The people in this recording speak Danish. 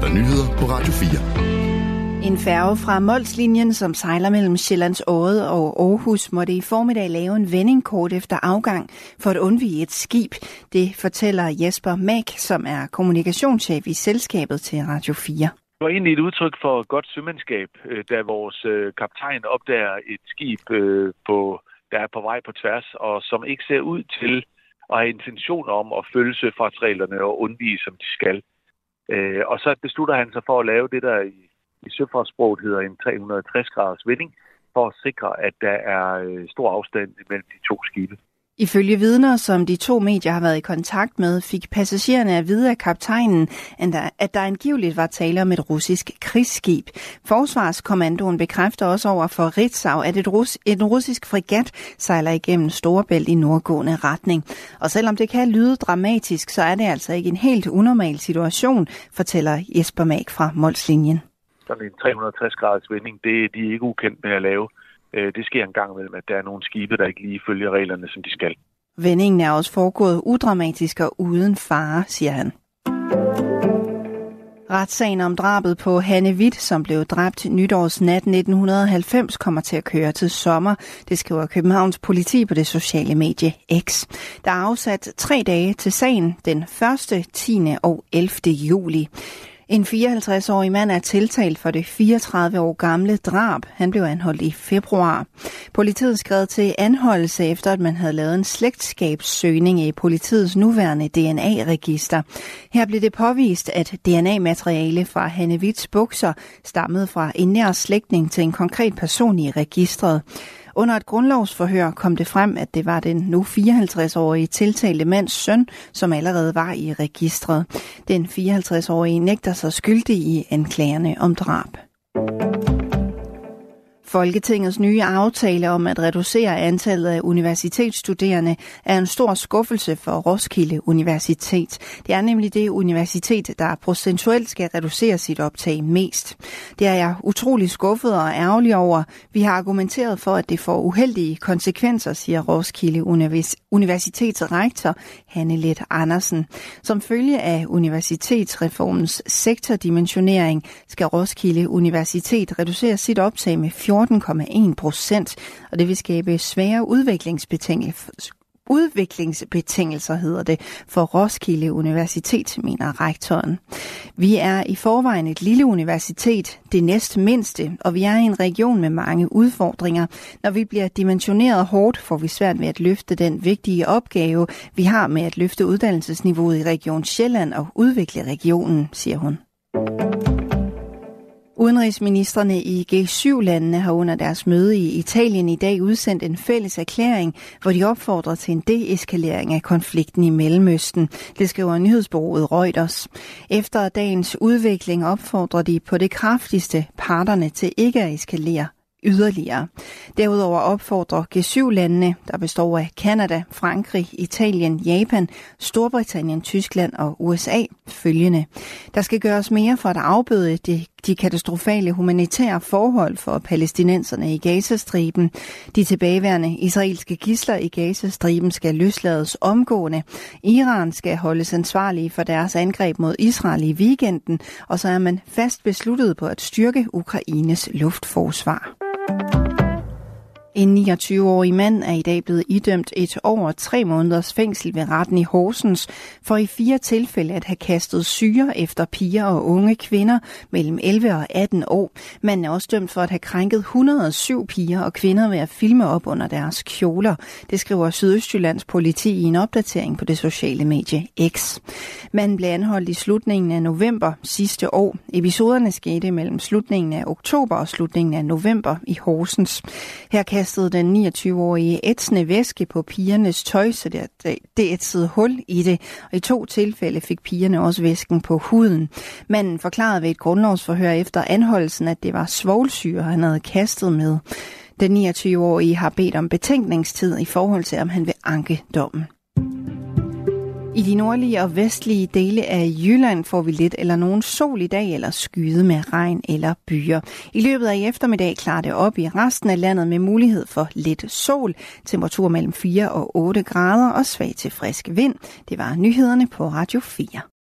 der nyheder på Radio 4. En færge fra Mols-linjen, som sejler mellem Sjællands Odde og Aarhus, måtte i formiddag lave en vending kort efter afgang for at undvige et skib. Det fortæller Jesper Mæk, som er kommunikationschef i selskabet, til Radio 4. Det var egentlig et udtryk for godt sømandskab, da vores kaptajn opdager et skib, der er på vej på tværs, og som ikke ser ud til at have intention om at følge søfartsreglerne og undvige, som de skal. Og så beslutter han sig for at lave det, der i søfartssproget hedder en 360-graders vending, for at sikre, at der er stor afstand mellem de to skibe. Ifølge vidner, som de to medier har været i kontakt med, fik passagererne at vide af kaptajnen, at der angiveligt var tale om et russisk krigsskib. Forsvarskommandoen bekræfter også over for Ritzau, at en russisk fregat sejler igennem Storebælt i nordgående retning. Og selvom det kan lyde dramatisk, så er det altså ikke en helt unormal situation, fortæller Jesper Mæk fra Mols-linjen. Sådan en 360-graders vending, det er de ikke ukendt med at lave. Det sker en gang imellem, at der er nogle skibe, der ikke lige følger reglerne, som de skal. Vendingen er også foregået udramatisk og uden fare, siger han. Retssagen om drabet på Hanne Hvidt, som blev dræbt nytårsnat 1990, kommer til at køre til sommer. Det skriver Københavns politi på det sociale medie X. Der er afsat 3 dage til sagen, den 1., 10. og 11. juli. En 54-årig mand er tiltalt for det 34 år gamle drab. Han blev anholdt i februar. Politiet skrev til anholdelse efter, at man havde lavet en slægtskabssøgning i politiets nuværende DNA-register. Her blev det påvist, at DNA-materiale fra Hanne Hvidts bukser stammede fra en nær slægtning til en konkret person i registret. Under et grundlovsforhør kom det frem, at det var den nu 54-årige tiltalte mands søn, som allerede var i registret. Den 54-årige nægter sig skyldig i anklagerne om drab. Folketingets nye aftale om at reducere antallet af universitetsstuderende er en stor skuffelse for Roskilde Universitet. Det er nemlig det universitet, der procentuelt skal reducere sit optag mest. Det er jeg utrolig skuffet og ærgerlig over. Vi har argumenteret for, at det får uheldige konsekvenser, siger Roskilde Universitets rektor Hanne Leth Andersen. Som følge af universitetsreformens sektordimensionering skal Roskilde Universitet reducere sit optag med 14,1%, og det vil skabe svære udviklingsbetingelser, hedder det, for Roskilde Universitet, mener rektoren. Vi er i forvejen et lille universitet, det næstmindste, og vi er i en region med mange udfordringer. Når vi bliver dimensioneret hårdt, får vi svært ved at løfte den vigtige opgave, vi har med at løfte uddannelsesniveauet i Region Sjælland og udvikle regionen, siger hun. Udenrigsministrene i G7-landene har under deres møde i Italien i dag udsendt en fælles erklæring, hvor de opfordrer til en deeskalering af konflikten i Mellemøsten. Det skriver nyhedsbureauet Reuters. Efter dagens udvikling opfordrer de på det kraftigste parterne til ikke at eskalere yderligere. Derudover opfordrer G7-landene, der består af Canada, Frankrig, Italien, Japan, Storbritannien, Tyskland og USA, følgende. Der skal gøres mere for at afbøde de katastrofale humanitære forhold for palæstinenserne i Gazastriben. De tilbageværende israelske gidsler i Gazastriben skal løslades omgående. Iran skal holdes ansvarlige for deres angreb mod Israel i weekenden, og så er man fast besluttet på at styrke Ukraines luftforsvar. En 29-årig mand er i dag blevet idømt 1 år og 3 måneders fængsel ved retten i Horsens for i 4 tilfælde at have kastet syre efter piger og unge kvinder mellem 11 og 18 år. Manden er også dømt for at have krænket 107 piger og kvinder ved at filme op under deres kjoler. Det skriver Sydøstjyllands politi i en opdatering på det sociale medie X. Manden blev anholdt i slutningen af november sidste år. Episoderne skete mellem slutningen af oktober og slutningen af november i Horsens. Her kastede den 29-årige ætsende væske på pigernes tøj, så det ætsede hul i det, og i 2 tilfælde fik pigerne også væsken på huden. Manden forklarede ved et grundlovsforhør efter anholdelsen, at det var svovlsyre, han havde kastet med. Den 29-årige har bedt om betænkningstid i forhold til, om han vil anke dommen. I de nordlige og vestlige dele af Jylland får vi lidt eller nogen sol i dag, eller skyde med regn eller byer. I løbet af eftermiddag klarer det op i resten af landet med mulighed for lidt sol. Temperatur mellem 4 og 8 grader og svag til frisk vind. Det var nyhederne på Radio 4.